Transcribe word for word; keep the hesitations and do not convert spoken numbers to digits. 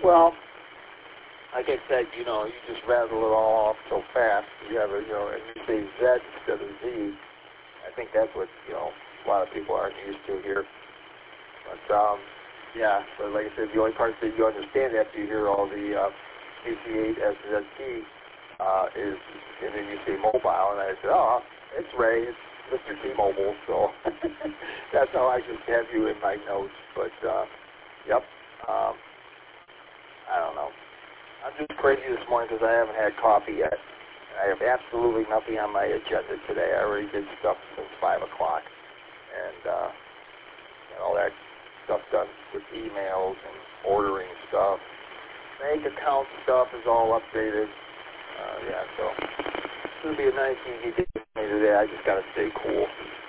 Well, like I said, you know, you just rattle it all off so fast. You have a, you know, and you say Z instead of Z. I think that's what, you know, a lot of people aren't used to here. But, um, yeah, but like I said, the only part that you understand after you hear all the uh, C C eight S Z T uh, is, and then you say mobile, and I said, oh, it's Ray, it's Mister T-Mobile, so that's how I just have you in my notes. But, uh, yep, um, I don't know. I'm just crazy this morning because I haven't had coffee yet. I have absolutely nothing on my agenda today. I already did stuff since five o'clock, and uh, got all that stuff done with emails and ordering stuff. Bank account stuff is all updated. Uh, yeah, so it's going to be a nice, easy day for me today. I just got to stay cool.